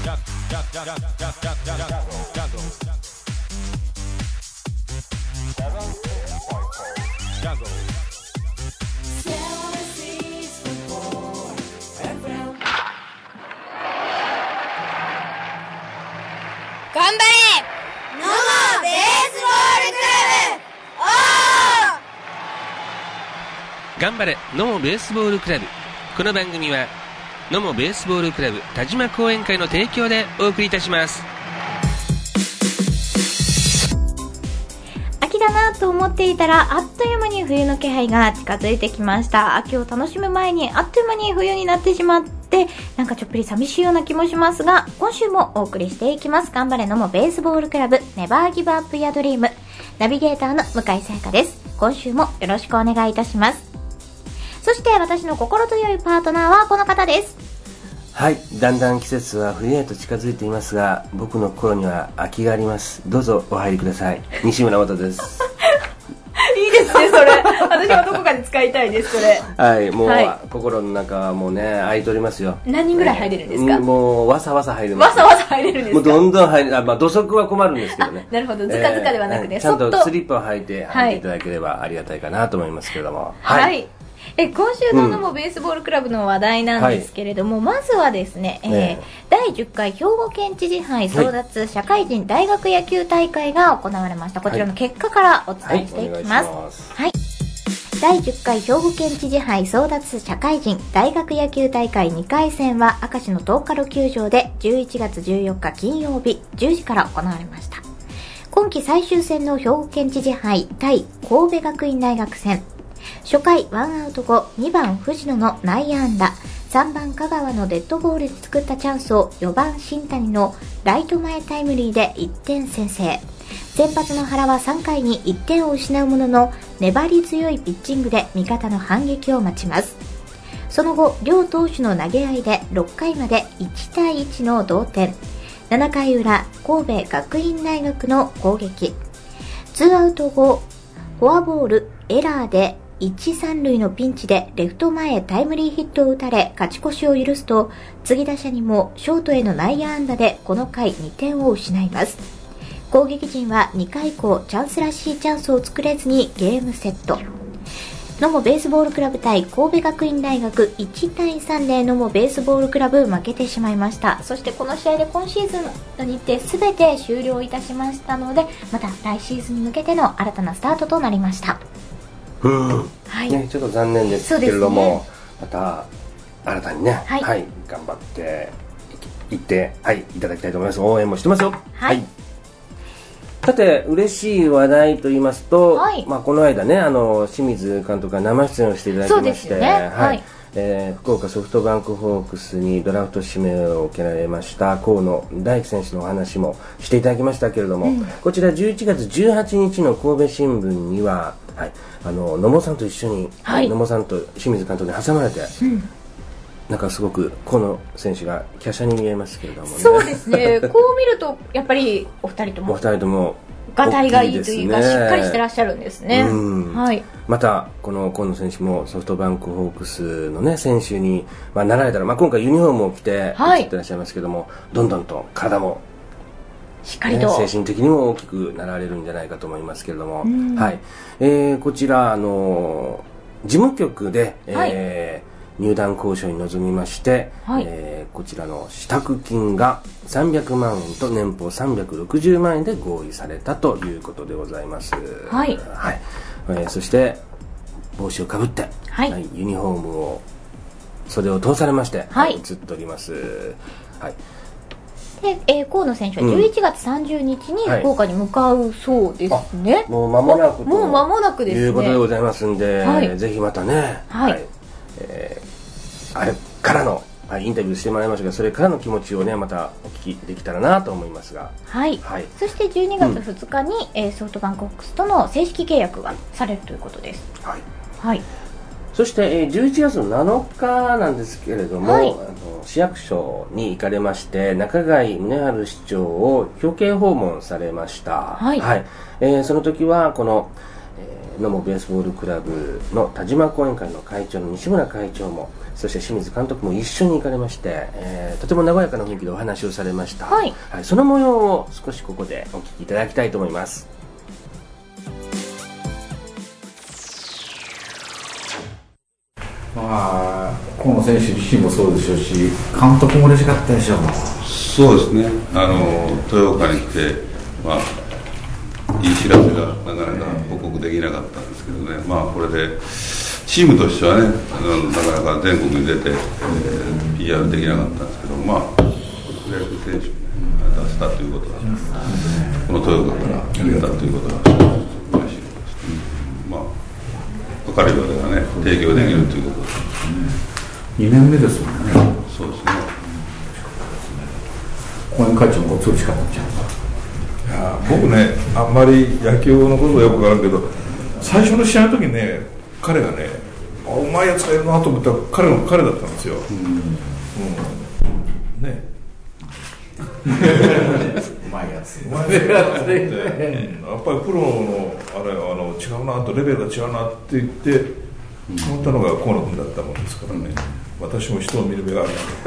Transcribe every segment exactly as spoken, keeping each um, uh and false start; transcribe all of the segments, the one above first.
頑張れノモベースボールクラブ。 頑張れ野茂ベースボールクラブ。この番組は野茂ベースボールクラブ田島後援会の提供でお送りいたします。 秋だなと思っていたら、あっという間に冬の気配が近づいてきました。秋を楽しむ前にあっという間に冬になってしまって、なんかちょっぴり寂しいような気もしますが、今週もお送りしていきます。頑張れ野茂ベースボールクラブネバーギブアップやドリーム、ナビゲーターの向井さやかです。今週もよろしくお願いいたします。そして私の心強いパートナーはこの方です。 はい、だんだん季節は冬へと近づいていますが、僕の心には秋があります。どうぞお入りください。西村元ですいいですね、それ。私はどこかで使いたいです、それ。 はい、もう、 はい、 心の中はもうね、空いておりますよ。 何人ぐらい入れるんですか？ えー、もうわさわさ入れます。 わさわさ入れるんですか？ もうどんどん入る。あ、まあ土足は困るんですけどね。 なるほど、ずかずかではなくて、 えー、ちゃんとスリッパを履いて入っていただければありがたいかなと思いますけれども。 はい、はい、え今週の野茂ベースボールクラブの話題なんですけれども、うん、まずはですね、えーえー、だいじゅっかい兵庫県知事杯争奪社会人大学野球大会が行われました。こちらの結果からお伝えしていきます。はい、はい、だいじゅっかい兵庫県知事杯争奪社会人大学野球大会にかい戦は明石の東カロ球場でじゅういちがつじゅうよっか金曜日じゅうじから行われました。今季最終戦の兵庫県知事杯対神戸学院大学戦、初回ワンアウト後、にばん藤野の内野安打、さんばん香川のデッドボールで作ったチャンスをよばん新谷のライト前タイムリーでいってん先制。先発の原はさんかいにいってんを失うものの、粘り強いピッチングで味方の反撃を待ちます。その後、両投手の投げ合いでろっかいまでいちたいいちの同点。ななかい裏、神戸学院大学の攻撃。ツーアウト後、フォアボール、エラーで一、三塁のピンチでレフト前へタイムリーヒットを打たれ勝ち越しを許すと、次打者にもショートへの内野安打でこの回にてんを失います。攻撃陣はにかい以降チャンスらしいチャンスを作れずにゲームセット。野茂ベースボールクラブ対神戸学院大学いちたいさんで野茂ベースボールクラブ負けてしまいました。そしてこの試合で今シーズンの日程すべて終了いたしましたので、また来シーズンに向けての新たなスタートとなりました。 うん、はいね、ちょっと残念ですけれども、ね、また新たにね、はいはい、頑張っていって、はい、いただきたいと思います。応援もしてますよ。はい、はい、さて嬉しい話題と言いますと、はい、まあ、この間ね、あの清水監督が生出演をしていただきまして、ね、はい、えー、福岡ソフトバンクホークスにドラフト指名を受けられました河野大輝選手のお話もしていただきましたけれども、うん、こちらじゅういちがつじゅうはちにちの神戸新聞には、はい、あの野茂さんと一緒に、はい、野茂さんと清水監督に挟まれて、うん、なんかすごく河野選手が華奢に見えますけれどもね。 そうですねこう見るとやっぱりお二人ともお二人ともがたいがいいというか、しっかりしてらっしゃるんですね。うん、はい、 またこの河野選手もソフトバンクホークスの、ね、選手に、まあ、なられたら、まあ、今回ユニフォームを着て映ってらっしゃいますけども、はい、どんどんと体もしっかりと、 ね、精神的にも大きくなられるんじゃないかと思いますけれども、はい、えー、こちらあの事務局で、はい、えー入団交渉に臨みまして、はい、えー、こちらの支度金がさんびゃくまんえんと年俸さんびゃくろくじゅうまんえんで合意されたということでございます。はい、はい、えー、そして帽子をかぶって、はいはい、ユニフォームを袖を通されまして、はい、映っております。はい、 で、えー、河野選手はじゅういちがつさんじゅうにちに福岡に向かうそうですね。はい、 もう間もなくともう間もなくですね、 いうことでございますんで、はい、ぜひまたね、はい、はい、えー、あれからの、はい、インタビューしてもらいましたが、それからの気持ちをねまたお聞きできたらなと思いますが、 はい、はい、そしてじゅうにがつふつかに、うん、えー、ソフトバンクホークスとの正式契約がされるということです。はい、はい、 そして、えー、じゅういちがつのなのかなんですけれども、はい、あの市役所に行かれまして中貝宗春市長を表敬訪問されました。はい、はい、えー、その時はこの、えー野茂ベースボールクラブの田島後援会の会長の西村会長も、そして清水監督も一緒に行かれまして、えー、とても和やかな雰囲気でお話をされました。 はい、 はい、その模様を少しここでお聞きいただきたいと思います。 まあ、河野選手自身もそうでしょうし、監督も嬉しかったでしょう。 そうですね、あの豊岡に来て、まあ、いい知らせがなかなか報告できなかったんですけどね、まあ、これでチームとしてはね、あのなかなか全国に出て、えー、ピーアール できなかったんですけど、まあ、プロ野球選手に出せたということは、この豊岡から出たということは、嬉しいことです、うん、まあ、分かるようではね、提供できるということです、 にねんめですもんね。 そうですね。 後援会長もごつ嬉しかったんじゃん。 いや僕ね、あんまり野球のことはよく分からんけど、最初の試合の時にね、彼がね、あ、うまいやつがいるなと思ったら彼の彼だったんですよ。うん、うん、ね。 うまいやつ。 うまいやつって、うん、やっぱりプロのあれあの違うなと、レベルが違うなって言って思ったのが河野君だったもんですからね。私も人を見る目がある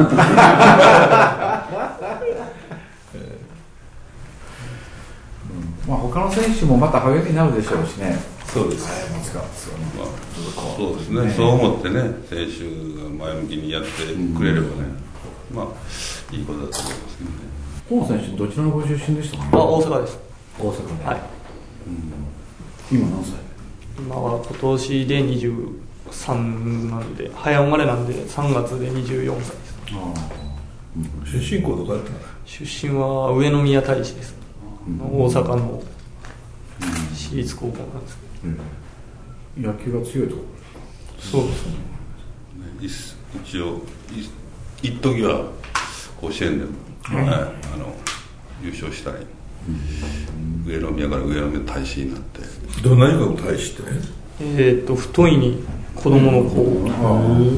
まあ他の選手もまた励みになるでしょうしね。 そうです。 まあ、 そうですね。そう思ってね、選手が前向きにやってくれればね、うん、まあいいことだと思いますけどね。 河野選手どちらのご出身でしたかね。 あ、大阪です。 大阪で。 はい。 うん、今何歳？ 今は今年でにじゅうさんなんで、早生まれなんでさんがつでにじゅうよんさいです。 あ、うん、出身校どこだったの？ 出身は上宮大使です。うん、大阪の私立高校なんですけど、 うん、野球が強いところ。 そうですね。 一応一時は甲子園でも、はい、あの優勝したり、うん、上宮から上宮大使になって。 どんなにかの大使ってね、 えー、っと太いに子供の子、うん、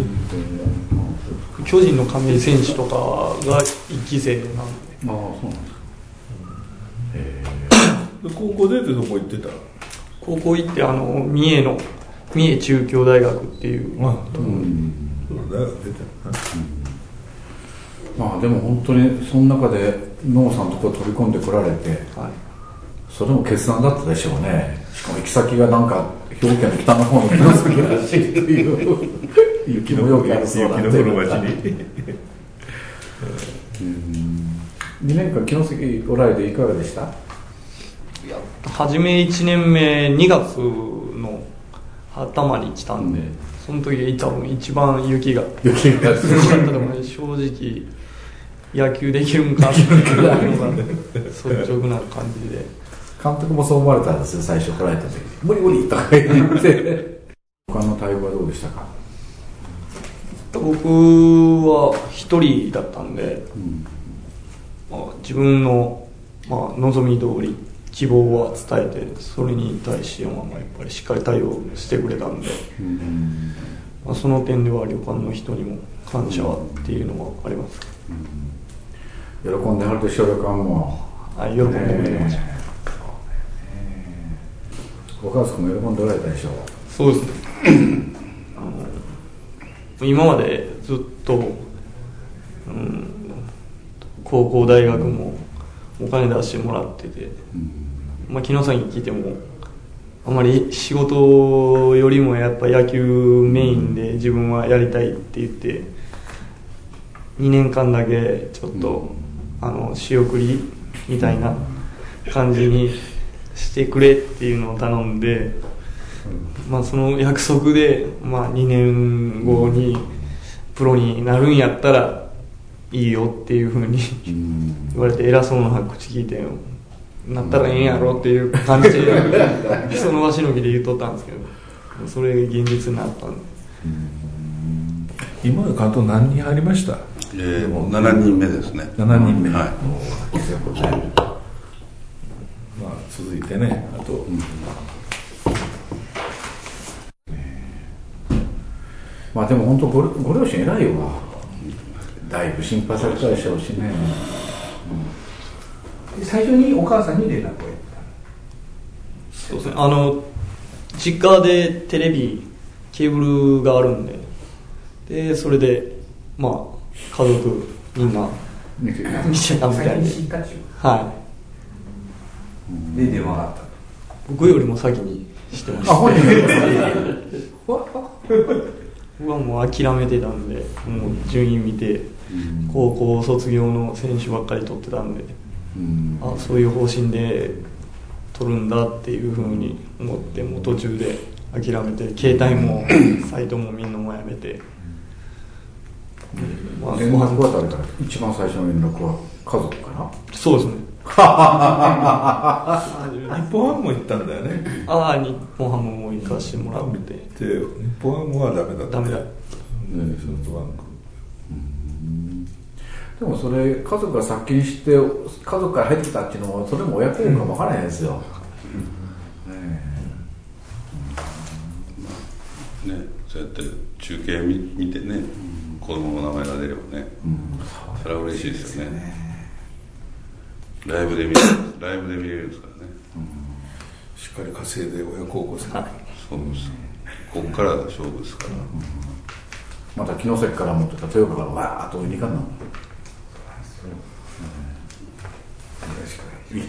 巨人の亀井選手とかが一期生なんで。ああ、そうなんですか。 高校出てどこ行ってた？ 高校行ってあの三重の三重中京大学っていう、 ああ、うん、大学出てた、 うん、まあでも本当にその中で野茂さんのところ飛び込んでこられて、はい、それも決断だったでしょうね。しかも行き先がなんか兵庫県の北の方の城崎らしいという雪のよくあるそうなんで、雪の降る町ににねんかん城崎おられていかがでした？ いや、初めいちねんめにがつの頭に来たんで、うん、その時多分一番雪が雪がすごかったと思う。正直野球できるんかっていうのが率直な感じで。 監督もそう思われたんですよ、最初来られた時に無理無理とか言って他の対応はどうでしたか？ 僕は一人だったんで、うん、まあ、自分の、まあ、望み通り希望は伝えて、それに対してはやっぱりしっかり対応してくれたんで、うん、まあ、その点では旅館の人にも感謝っていうのはあります、 うん、喜んではるでしょう、旅館も。 はい、喜んでくれました、えー、ご家族も喜んでおられたでしょう。 そうですねあの今までずっと、うん、高校大学もお金出してもらってて、うん、まあ、木野さんに聞いてもあまり仕事よりもやっぱ野球メインで自分はやりたいって言ってにねんかんだけちょっと、うん、あの仕送りみたいな感じにしてくれっていうのを頼んで、うん、まあ、その約束で、まあ、にねんごにプロになるんやったらいいよっていうふうに言われて、偉そうな口聞いてなったらええんやろっていう感じでその場しのぎで言っとったんですけど、それが現実になったんで。 今の監督何人入りました？ えー、もうしちにんめですね。 しちにんめ、 はい、 まあ、続いてね、あと、うん、 まあでも本当 ご, ご両親偉いよわ。だいぶ心配されたでしょうしね、うん、最初にお母さんに連絡をやった。 そうですね、あの小実家でテレビケーブルがあるんで、でそれでまあ家族みんな見てたみたいで、はい。 で電話があった。 僕よりも先に知ってました。あ、本人僕はもう諦めてたんで、もう順位見て、高校卒業の選手ばっかり取ってたんで、あ、そういう方針で取るんだっていうふうに思って、もう途中で諦めて、携帯もサイトもみんなもやめて。 まあ、連絡は誰から一番最初の連絡は家族かな。 そうですね。 日本ハムも行ったんだよね。 ああ、日本ハムも行かしてもらって。で、 日本ハムはダメだった。 ダメだ。ね、 ソフトバンク。 でもそれ家族が先に知って家族から入ってきたっていうのもそれも親孝行かもわからないですよ。 ね、そうやって中継見見てね、うん、子供の名前が出ればね、うん、それは嬉しいですよね。ライブで見れるライブで見れるんですからね、 うん、しっかり稼いで親孝行する。 そうです。ここからが勝負ですから、うん、 また城関から持ってた豊川からわーっと追いに行かんの。 はい、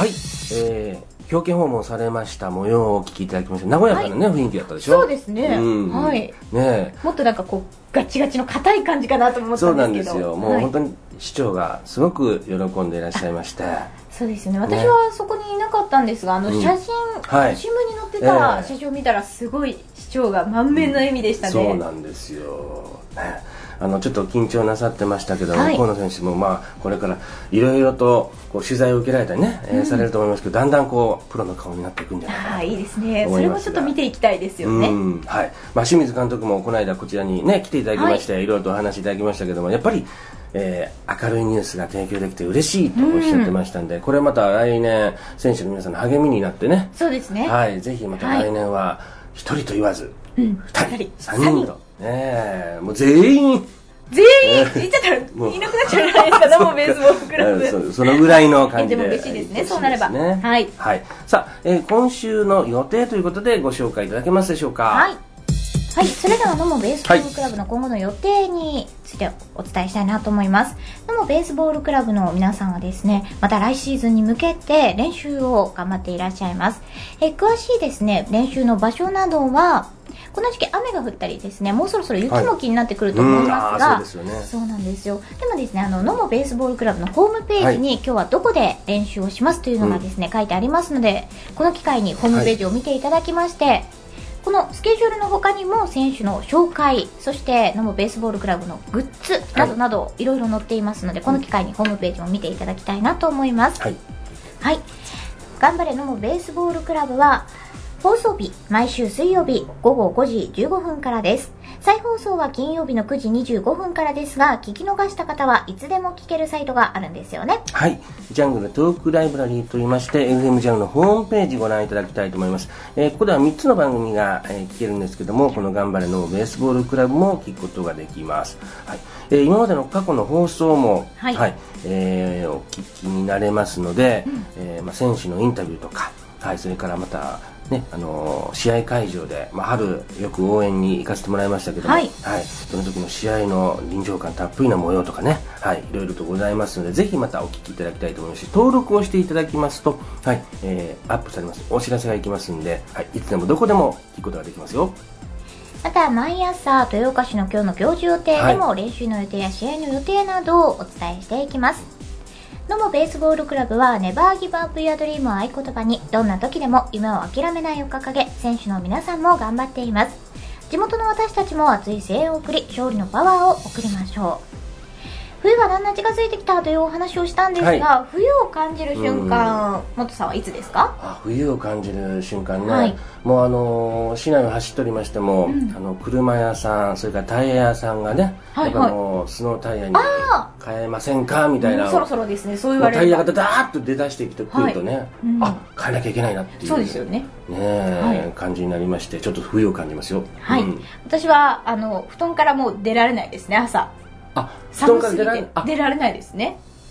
えー、表敬訪問されました模様をお聞きいただきました。和やかなね、はい、雰囲気だったでしょ。 そうですね、うん、はい、 ね、 もっとなんかこうガチガチの硬い感じかなと思ったんですけど。そうなんですよ。 もう本当に市長がすごく喜んでいらっしゃいまして、 そうですね、私はそこにいなかったんですが、あの写真、うん、はい、新聞に載ってた写真を見たらすごい市長が満面の笑みでしたね、 うん、そうなんですよ、ね、あのちょっと緊張なさってましたけども、はい、河野選手もまあこれからいろいろとこう取材を受けられたりね、うん、えー、されると思いますけど、だんだんこうプロの顔になっていくんじゃないかな。 あ、いいですね。それもちょっと見ていきたいですよね。 うん、はい。まあ清水監督もこの間こちらにね来ていただきまして、はい、いろいろとお話いただきましたけども、やっぱり、えー、明るいニュースが提供できて嬉しいとおっしゃってましたんで、うん、これまた来年選手の皆さんの励みになってね。 そうですね。 はい。ぜひまた来年は一人と言わず、二、はい、人、三人とね、もう全員。 全員言っちゃったらいなくなっちゃうじゃないですか、ノモベースボールクラブ。 そ, そのぐらいの感じで。 でも嬉しいですね、そうなれば。はい。 はい。さあ、えー、今週の予定ということでご紹介いただけますでしょうか。 はい。はい、それではノモベースボールクラブの今後の予定についてお伝えしたいなと思います。ノモベースボールクラブの皆さんはですね、また来シーズンに向けて練習を頑張っていらっしゃいます。えー、詳しいですね、練習の場所などは、この時期雨が降ったりですね、もうそろそろ雪も気になってくると思いますが、はい、うん、そうですよね。そうなんですよ。でもですね、あのノモベースボールクラブのホームページに、はい、今日はどこで練習をしますというのがですね、うん、書いてありますので、この機会にホームページを見ていただきまして、はい、このスケジュールの他にも選手の紹介、そしてノモベースボールクラブのグッズなどなどいろいろ載っていますので、この機会にホームページを見ていただきたいなと思います。はい、はい、頑張れノモベースボールクラブは放送日毎週水曜日ごごごじじゅうごふんからです。再放送は金曜日のくじにじゅうごふんからですが、聞き逃した方はいつでも聞けるサイトがあるんですよね。 はい、ジャングルトークライブラリーといいまして エフエム ジャングルのホームページご覧いただきたいと思います。えー、ここではみっつの番組が、えー、聞けるんですけども、この頑張れのベースボールクラブも聞くことができます。はい、えー、今までの過去の放送も、はい、はい、えー、お聞きになれますので、うん、えーまあ、選手のインタビューとか、はい、それからまたね、あのー、試合会場で、まあ、春よく応援に行かせてもらいましたけども、はい、はい、その時の試合の臨場感たっぷりな模様とかね、はい、いろいろとございますので、ぜひまたお聞きいただきたいと思いますし、登録をしていただきますと、はい、えー、アップされます、お知らせがいきますんで、はい、いつでもどこでも聞くことができますよ。 また毎朝豊岡市の今日の行事予定でも、はい、練習の予定や試合の予定などをお伝えしていきます。ノモベースボールクラブはネバーギブアップユアドリームを合言葉に、どんな時でも夢を諦めないを掲げ、選手の皆さんも頑張っています。地元の私たちも熱い声援を送り、勝利のパワーを送りましょう。冬がだんだん近づいてきたというお話をしたんですが、はい、冬を感じる瞬間、元さんはいつですか？ あ、冬を感じる瞬間ね、はい、もうあのー、市内を走っておりましても、うん、あの車屋さん、それからタイヤ屋さんがね、はいはい、やっぱもうスノータイヤに変えませんかみたいな、 そろそろですね、そう言われるタイヤがダーッと出だしてきてくるとね、はい、うん、あ、変えなきゃいけないなっていう、 そうですよね、 ね、はい、感じになりまして、ちょっと冬を感じますよ。 はい、うん、私はあの布団からもう出られないですね、朝。 あ、 寒すぎて出られないですね。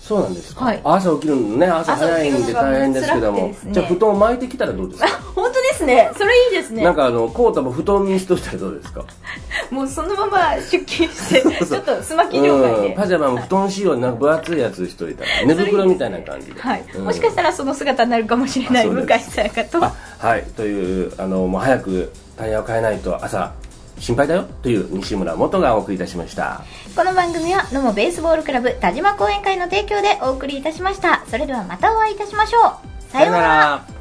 そうなんですか、 はい、 朝起きるのね、朝早いんで大変ですけども、ね、じゃあ布団を巻いてきたらどうですか？ 本当ですね、それいいですね。 なんかあのコートも布団にしといたらどうですか？ もうそのまま出勤してちょっとスマキ了解で、 うん、パジャマも布団仕様になんか分厚いやつしといたら寝袋みたいな感じで、 はい、うん、もしかしたらその姿になるかもしれない向井さやかと、 はいというあのもう早くタイヤを変えないと朝心配だよという西村元がお送りいたしました。 この番組は野茂ベースボールクラブ田島講演会の提供でお送りいたしました。それではまたお会いいたしましょう。さようなら。